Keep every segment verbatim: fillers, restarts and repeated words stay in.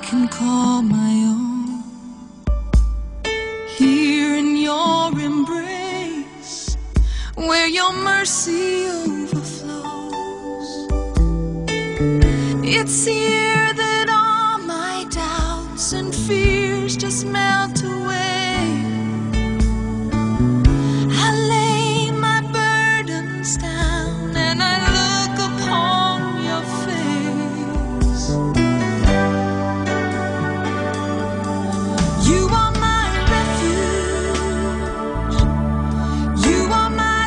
can call my own. Here in your embrace, where your mercy overflows, it's here that all my doubts and fears just melt away. I lay my burdens down and I look upon your face. You are my refuge, you are my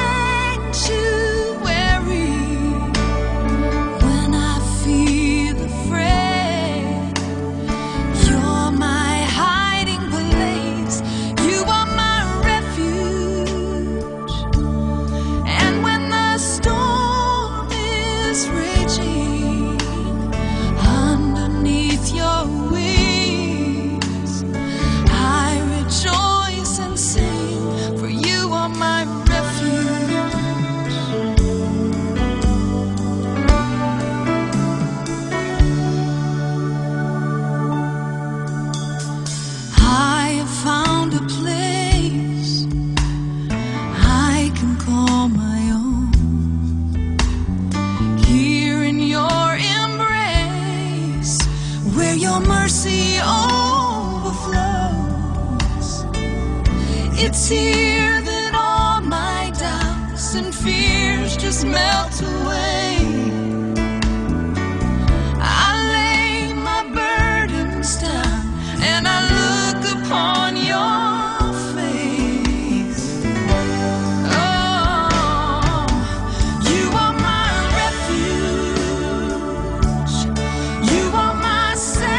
sanctuary. When I feel afraid, you're my hiding place. You are my refuge, and when the storm is raging, underneath your wings I rejoice and sing, for you are my refuge. I have found a place I can call my own. Here in your embrace, where your mercy overflows, it's here that all my doubts and fears just melt away. I lay my burdens down and I look upon your face. Oh, you are my refuge, you are my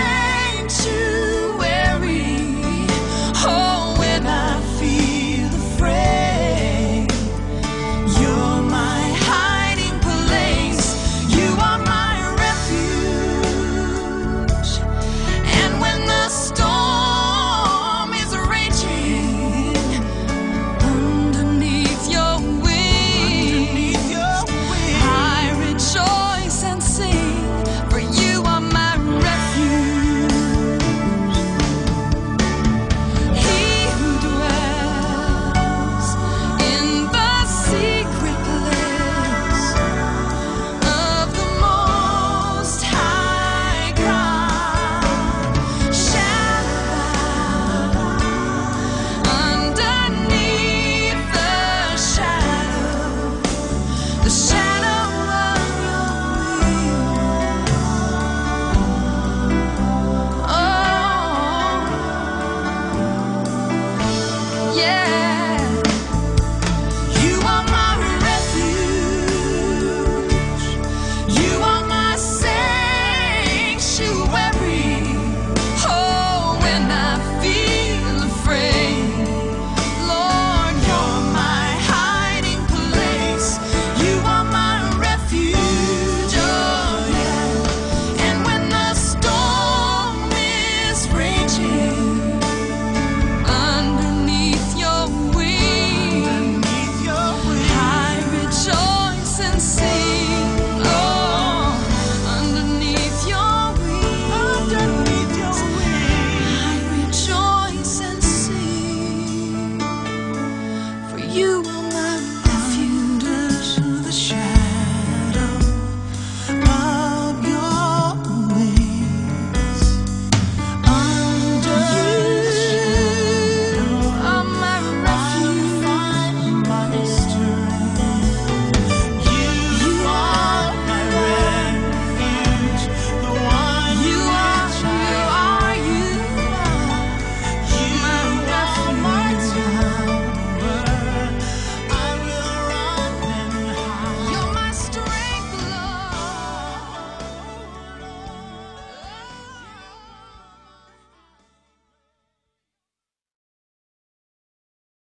sanctuary. Oh, when I feel afraid, you're my hiding place. You are my refuge, and when the storm is raging, underneath your wings I rejoice and sing, for you are my refuge. He who dwells in the secret place of the Most High God shall abide underneath the shadow, the shadow of your wings. Oh, yeah.